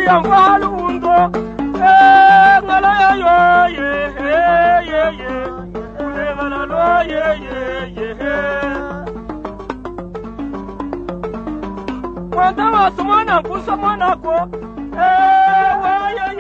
ya mwalundo ngala yo ye ngala lo ye Wanda wasumana kusamana ko wa ye